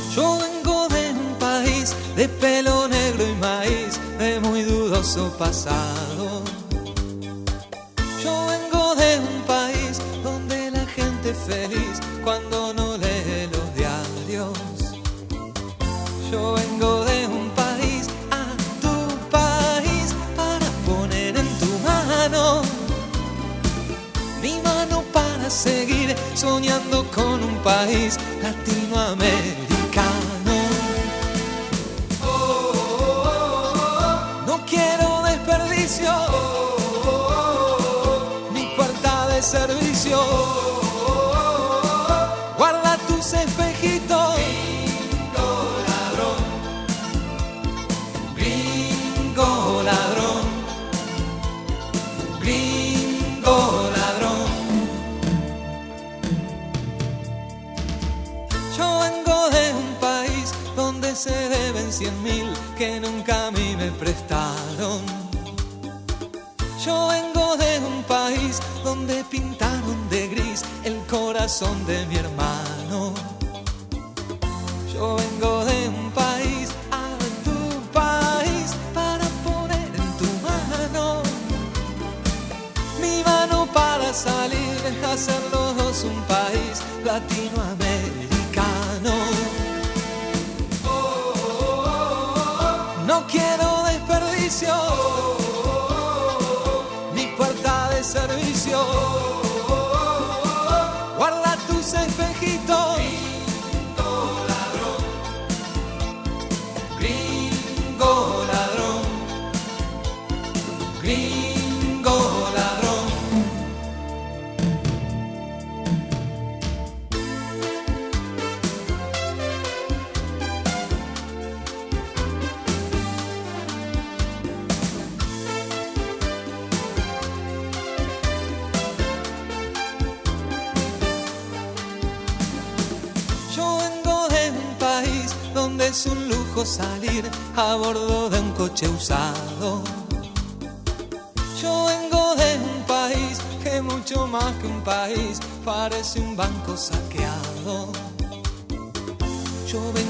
Yo vengo de un país de pelo negro y maíz, de muy dudoso pasado. Yo vengo de un país donde la gente es feliz cuando no lee los diarios. Yo vengo de un país a tu país para poner en tu mano mi mano para seguir soñando con un país latinoamericano. No quiero desperdicio, ni puerta de servicio. Guarda tus espejitos. Gringo ladrón, gringo ladrón. Yo vengo de un país donde se deben 100.000 que nunca a mí me prestaron. Yo vengo de un país donde pintaron de gris el corazón de mi hermano. Yo vengo de un país a tu país para poner en tu mano mi mano para salir a ser los dos un país latinoamericano. No quiero desperdicio, ni puerta de servicio. Guarda tus espejitos. Gringo ladrón, gringo ladrón. Yo vengo de un país donde es un lujo salir a bordo de un coche usado. Yo vengo de un país que mucho más que un país parece un banco saqueado. Yo vengo